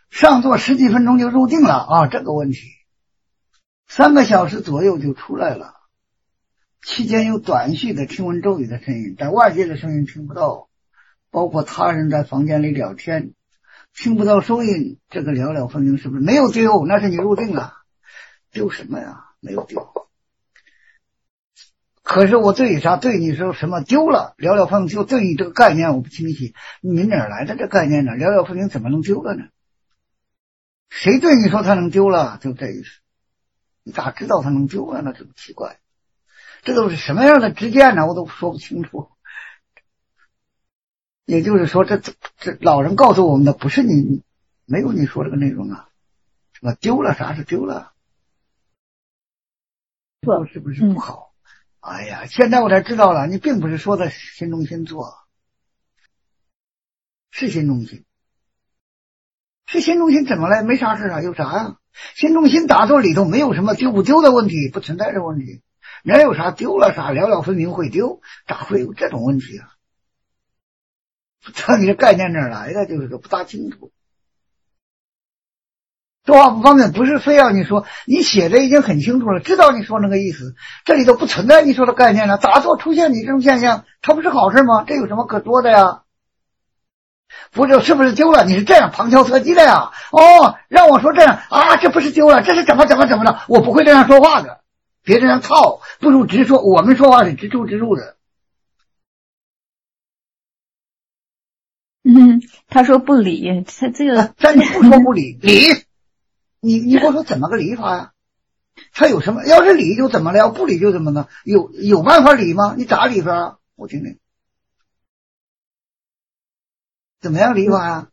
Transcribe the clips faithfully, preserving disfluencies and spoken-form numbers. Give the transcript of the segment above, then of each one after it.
上座十几分钟就入定了啊，这个问题三个小时左右就出来了，期间有短续的听闻咒语的声音，但外界的声音听不到，包括他人在房间里聊天听不到收音，这个了了分明是不是没有丢？那是你入定了，丢什么呀？没有丢。可是我对啥对你说什么丢了，了了分明就对你这个概念我不清晰，你哪来的这概念呢？了了分明怎么能丢了呢？谁对你说他能丢了？就这意思。你咋知道他能丢了呢？这么奇怪，这都是什么样的知见呢？我都说不清楚。也就是说这这老人告诉我们的不是你，没有你说这个内容啊。什么丢了？啥是丢了？说是不是不好？嗯、哎呀，现在我才知道了，你并不是说的心中心做，是心中心。是心中心怎么了？没啥事啊，有啥呀、啊？心中心打坐里头没有什么丢不丢的问题，不存在这问题。哪有啥丢了啥了了分明会丢，咋会有这种问题啊？不知道你的概念哪来的，就是说不大清楚。说话不方便，不是非要你说，你写的已经很清楚了，知道你说那个意思，这里头不存在你说的概念了。打坐出现你这种现象，它不是好事吗？这有什么可说的呀？不知道是不是丢了？你是这样旁敲侧击的呀？哦，让我说这样啊，这不是丢了，这是怎么怎么怎么的？我不会这样说话的，别这样套，不如直说。我们说话是直出直入的。 嗯，他说不理，他这个， 但你不说不理，理，你你给我说怎么个理法呀？他有什么？要是理就怎么了？要不理就怎么呢？有有办法理吗？你咋理法啊？我听听。怎么样理法呀？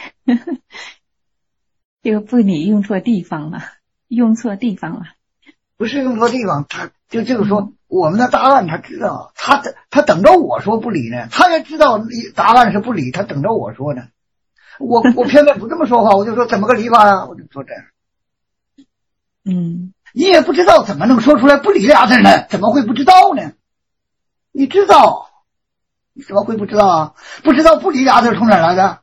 这个不理用错地方了，用错地方了。 不是用错地方，他就就是说，嗯、我们的答案他知道，他他等着我说不理呢，他也知道答案是不理，他等着我说呢。我我偏偏不这么说话，我就说怎么个理法呀？我就说这样。 嗯， 你也不知道怎么能说出来不理俩字呢？怎么会不知道呢？你知道。你怎么会不知道啊？不知道不理俩字从哪来的？